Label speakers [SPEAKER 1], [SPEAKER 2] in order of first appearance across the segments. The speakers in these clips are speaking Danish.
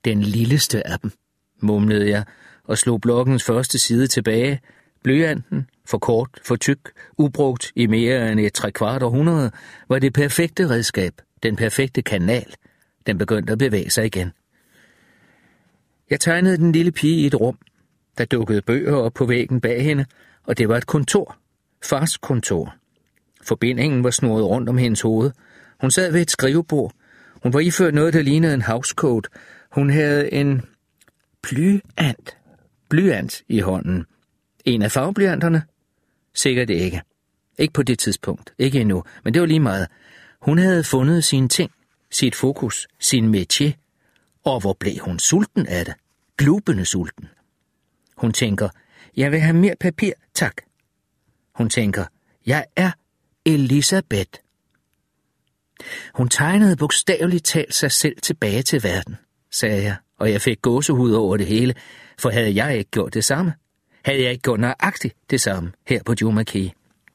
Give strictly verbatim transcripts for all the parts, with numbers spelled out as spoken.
[SPEAKER 1] Den lilleste af dem, mumlede jeg og slog blokkens første side tilbage. Blyanten, for kort, for tyk, ubrugt i mere end et tre kvart århundrede, var det perfekte redskab, den perfekte kanal. Den begyndte at bevæge sig igen. Jeg tegnede den lille pige i et rum. Der dukkede bøger op på væggen bag hende, og det var et kontor. Fars kontor. Forbindingen var snurret rundt om hendes hoved. Hun sad ved et skrivebord. Hun var iført noget, der lignede en housecoat. Hun havde en blyant, blyant i hånden. En af farveblyanterne? Sikkert ikke. Ikke på det tidspunkt. Ikke endnu. Men det var lige meget. Hun havde fundet sine ting, sit fokus, sin métier. Og hvor blev hun sulten af det? Glubende sulten. Hun tænker, jeg vil have mere papir, tak. Hun tænker, jeg er Elisabeth. Hun tegnede bogstaveligt talt sig selv tilbage til verden, sagde jeg, og jeg fik gåsehud over det hele, for havde jeg ikke gjort det samme? Havde jeg ikke gjort nøjagtigt det samme her på Juma Key?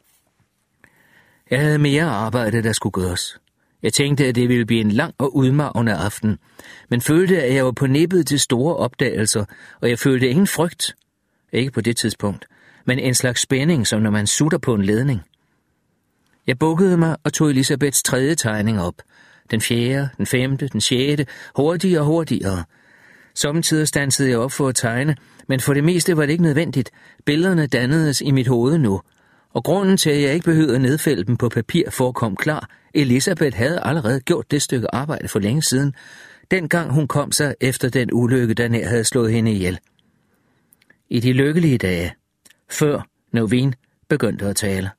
[SPEAKER 1] Jeg havde mere arbejde, der skulle gøres. Jeg tænkte, at det ville blive en lang og udmarvende aften, men følte, at jeg var på nippet til store opdagelser, og jeg følte ingen frygt. Ikke på det tidspunkt, men en slags spænding, som når man sutter på en ledning. Jeg bukkede mig og tog Elisabeths tredje tegning op. Den fjerde, den femte, den sjette, hurtigere og hurtigere. Sommetider standsede jeg op for at tegne, men for det meste var det ikke nødvendigt. Billederne dannedes i mit hoved nu, og grunden til, at jeg ikke behøvede at nedfælde dem på papir, forekom klar. Elisabeth havde allerede gjort det stykke arbejde for længe siden, dengang hun kom sig efter den ulykke, der nær havde slået hende ihjel. I de lykkelige dage, før Novin begyndte at tale.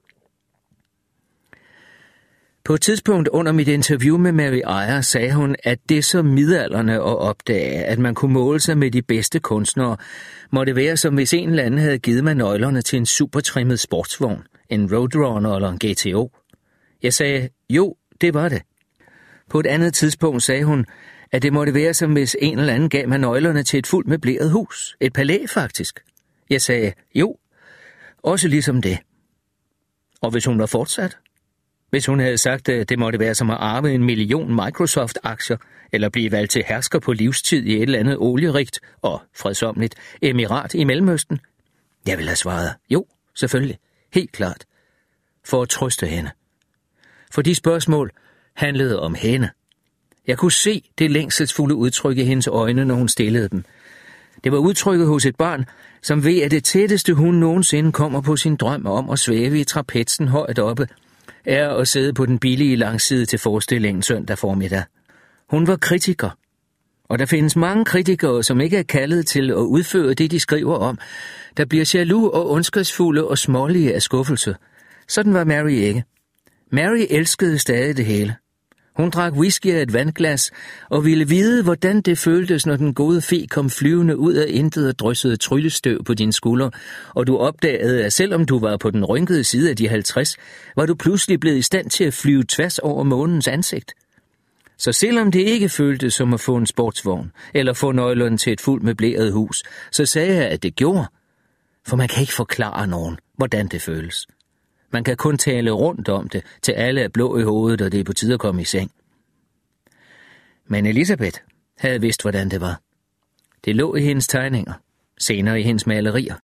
[SPEAKER 1] På et tidspunkt under mit interview med Mary Eyer sagde hun, at det så midaldrende at opdage, at man kunne måle sig med de bedste kunstnere, måtte være som hvis en eller anden havde givet mig nøglerne til en supertrimmet sportsvogn, en Roadrunner eller en G T O. Jeg sagde, jo, det var det. På et andet tidspunkt sagde hun, at det måtte være som hvis en eller anden gav mig nøglerne til et fuldt møbleret hus, et palæ faktisk. Jeg sagde, jo, også ligesom det. Og hvis hun var fortsat? Hvis hun havde sagt, at det måtte være som at arve en million Microsoft-aktier, eller blive valgt til hersker på livstid i et eller andet olierigt og fredsomligt emirat i Mellemøsten, jeg ville have svaret, jo, selvfølgelig, helt klart, for at trøste hende. For de spørgsmål handlede om hende. Jeg kunne se det længselsfulde udtryk i hendes øjne, når hun stillede dem. Det var udtrykket hos et barn, som ved, at det tætteste hun nogensinde kommer på sin drøm om at svæve i trapetsen højt oppe, er at sidde på den billige langside til forestillingen søndag formiddag. Hun var kritiker, og der findes mange kritikere, som ikke er kaldet til at udføre det, de skriver om, der bliver jaloux og ondskabsfulde og smålige af skuffelse. Sådan var Mary ikke. Mary elskede stadig det hele. Hun drak whisky af et vandglas og ville vide, hvordan det føltes, når den gode fe kom flyvende ud af intet og dryssede tryllestøv på dine skuldre, og du opdagede, at selvom du var på den rynkede side af de halvtreds, var du pludselig blevet i stand til at flyve tværs over månens ansigt. Så selvom det ikke føltes som at få en sportsvogn, eller få nøglerne til et fuldt møbleret hus, så sagde jeg, at det gjorde. For man kan ikke forklare nogen, hvordan det føles. Man kan kun tale rundt om det, til alle er blå i hovedet, og det er på tide at komme i seng. Men Elisabeth havde vidst, hvordan det var. Det lå i hendes tegninger, senere i hendes malerier.